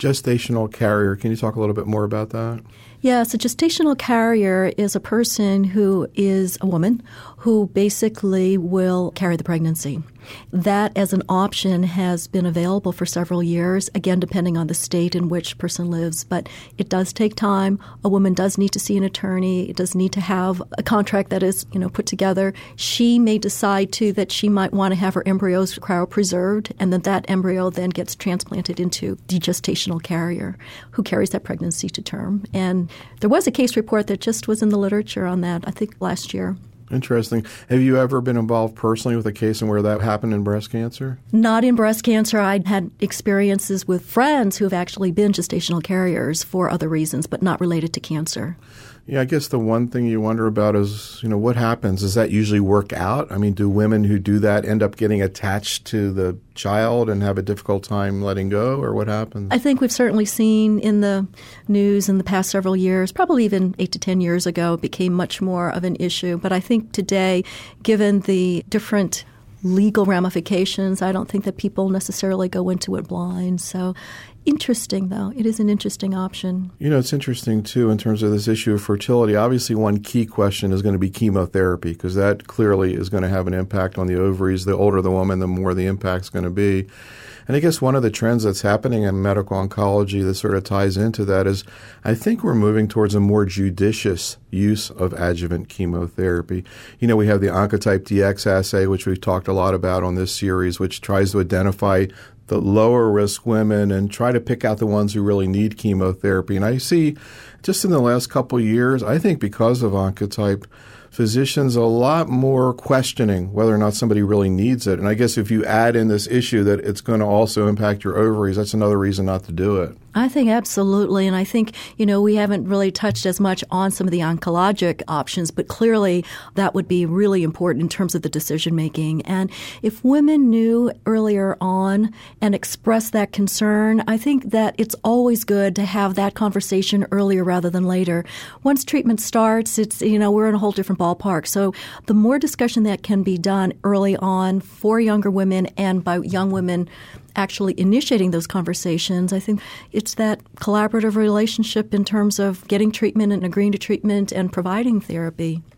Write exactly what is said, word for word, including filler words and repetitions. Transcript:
Gestational carrier. Can you talk a little bit more about that? Yes, a gestational carrier is a person who is a woman who basically will carry the pregnancy. That as an option has been available for several years, again, depending on the state in which a person lives. But it does take time. A woman does need to see an attorney. It does need to have a contract that is, you know, put together. She may decide, too, that she might want to have her embryos cryopreserved, and that that embryo then gets transplanted into the gestational carrier who carries that pregnancy to term. And there was a case report that just was in the literature on that, I think, last year. Interesting. Have you ever been involved personally with a case in where that happened in breast cancer? Not in breast cancer. I had experiences with friends who have actually been gestational carriers for other reasons, but not related to cancer. Yeah, I guess the one thing you wonder about is, you know, what happens? Does that usually work out? I mean, do women who do that end up getting attached to the child and have a difficult time letting go, or what happens? I think we've certainly seen in the news in the past several years, probably even eight to ten years ago, it became much more of an issue. But I think today, given the different legal ramifications, I don't think that people necessarily go into it blind. So interesting, though. It is an interesting option. You know, it's interesting, too, in terms of this issue of fertility. Obviously, one key question is going to be chemotherapy, because that clearly is going to have an impact on the ovaries. The older the woman, the more the impact's going to be. And I guess one of the trends that's happening in medical oncology that sort of ties into that is I think we're moving towards a more judicious use of adjuvant chemotherapy. You know, we have the Oncotype D X assay, which we've talked a lot about on this series, which tries to identify the lower risk women and try to pick out the ones who really need chemotherapy. And I see just in the last couple of years, I think because of Oncotype, physicians a lot more questioning whether or not somebody really needs it. And I guess if you add in this issue that it's going to also impact your ovaries, that's another reason not to do it. I think absolutely. And I think, you know, we haven't really touched as much on some of the oncologic options, but clearly that would be really important in terms of the decision making. And if women knew earlier on and expressed that concern, I think that it's always good to have that conversation earlier rather than later. Once treatment starts, it's, you know, we're in a whole different ballpark. So the more discussion that can be done early on for younger women and by young women actually initiating those conversations, I think it's that collaborative relationship in terms of getting treatment and agreeing to treatment and providing therapy.